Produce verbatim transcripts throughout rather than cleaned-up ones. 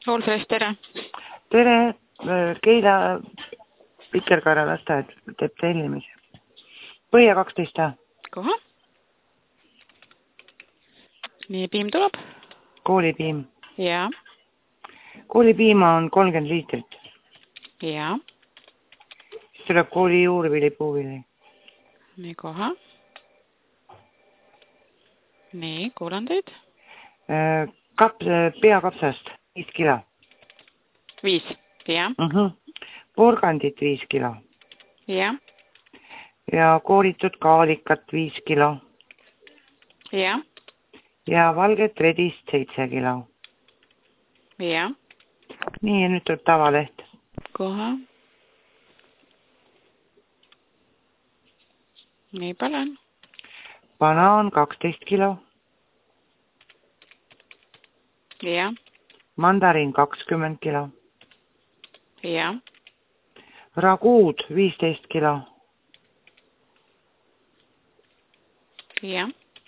Allfresh, tere! Tere! Keila Pikerkaara lasteaed teeb tellimisi. Põhja kaksteist A. Koha. Nii, piim tuleb? Koolipiim. Jaa. Koolipiima on kolmkümmend liitrit. Jaa. Siis tuleb kooli juurvili, puuvili. Nii, koha. Nii, kuulan teid. Kap, peakapsast viis kilo. Viis, jah. Uh-huh. Porgandit viis kilo. Jah. Ja kooritud kaalikat viis kilo. Jah. Ja valget redist seitse kilo. Jah. Nii, ja nüüd tuleb tavaleht. Koha. Nii, palun. Banaan kaksteist kilo. Jah. Mandariin kakskümmend kilo. Jah. Raguud viisteist kilo. Jah.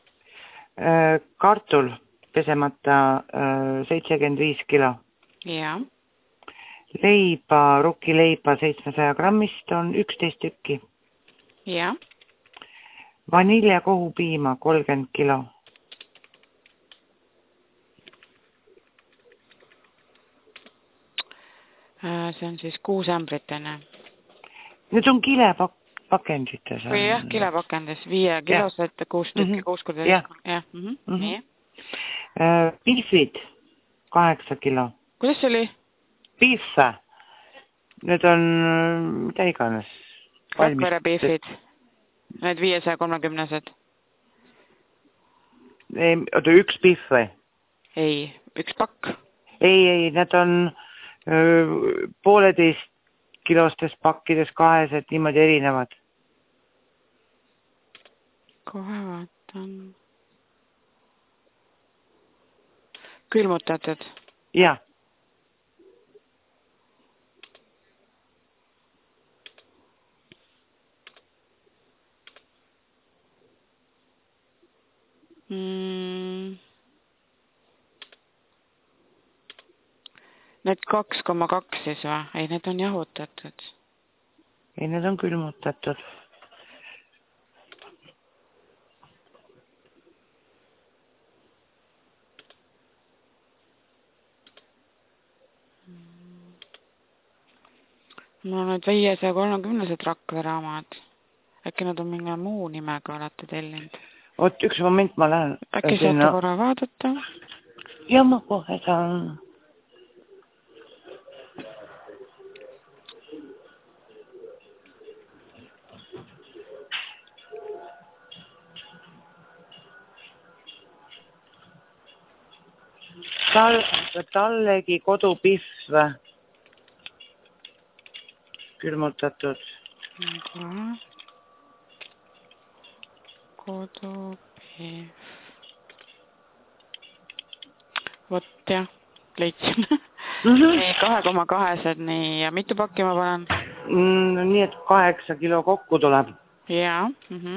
Kartul pesemata seitsekümmend viis kilo. Jah. Leiba, rukileiba seitsmesaja grammist on üksteist tükki. Jah. Vanilja kohupiima kolmkümmend kilo. See on siis kuus ämbrit enne. Need on kilepakendites. Või jah, kilepakendis. Viie kilosed, kuus tükki, kuus korda. Jah. Jah. Nii. Piifid kaheksa kilo. Kuidas see oli? Piife. Need on mida iganes. Rakvere piifid. Need viiesaja kolmekümnesed. Oota, üks piif või? Ei, üks pakk. Ei, ei, need on pooleteist kilostes pakkides kahesed niimoodi erinevad. Kohe vaatan. Külmutatud? Jah. Mm. Need kaks koma kaks siis või? Ei, need on jahutatud. Ei, need on külmutatud. Mul on need viiesaja kolmekümnesed Rakvere omad. Äkki nad on mingi muu nimega olete tellinud? Oot, üks moment ma lähen. Äkki saate korra vaadata? Ja ma kohe saan. Tal, tallegi kodupihv külmutatud. Kodupihv. Vot jah, leidsin. Nii, kahe koma kahesed, nii, ja mitu pakki ma panen? Nii, et kaheksa kilo kokku tuleb. Jaa.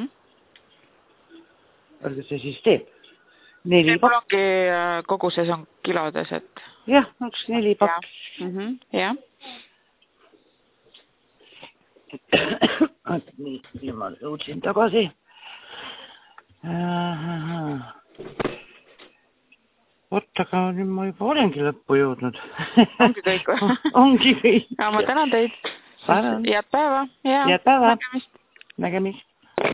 Olge see siis teeb? Neli pakk. Mul ongi kogu see on kilodes, et... Jah, üks neli pakk. Jah. Nii, nii ma jõudsin tagasi. Oot, aga nüüd ma juba olengi lõppu jõudnud. Ongi kõik või? Ongi kõik. Ma tänan teid. Head päeva. Head päeva. Nägemist.